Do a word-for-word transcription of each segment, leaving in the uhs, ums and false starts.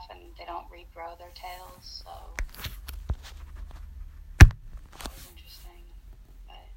stuff, and they don't regrow their tails, so that was interesting. But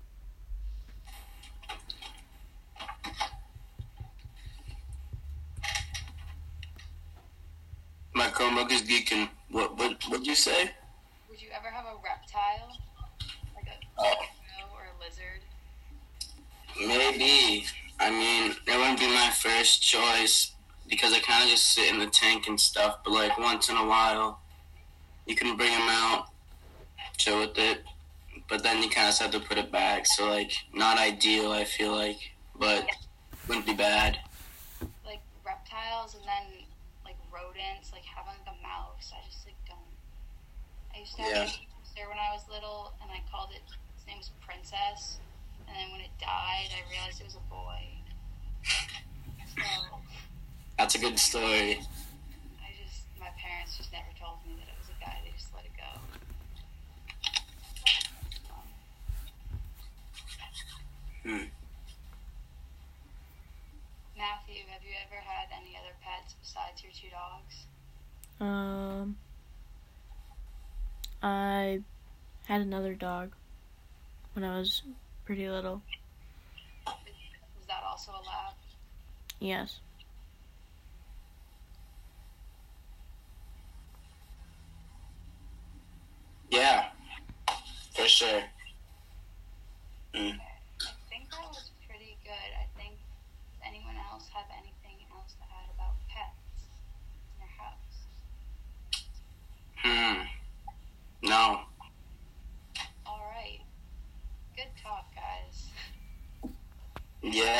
My Chromebook is geeking. What what what'd you say? would you ever have a reptile, like a Oh. squirrel or a lizard? Maybe. I mean, it wouldn't be my first choice because I kind of just sit in the tank and stuff. But like once in a while, you can bring them out, chill with it. But then you kind of have to put it back. So like, not ideal. I feel like, but wouldn't be bad. Like reptiles, and then like rodents, like having like a mouse. I just like don't. I used to have Yeah. a hamster when I was little, and I called it. His name was Princess. And then when it died, I realized it was a boy. So That's a good story. I just, my parents just never told me that it was a guy. They just let it go. Um, Hmm. Matthew, have you ever had any other pets besides your two dogs? Um, I had another dog when I was pretty little. Was that also a lab? Yes. Yeah, for sure. Hmm. I think that was pretty good. I think, does anyone else have anything else to add about pets in their house? Hmm. No. All right. Good talk, guys. Yeah.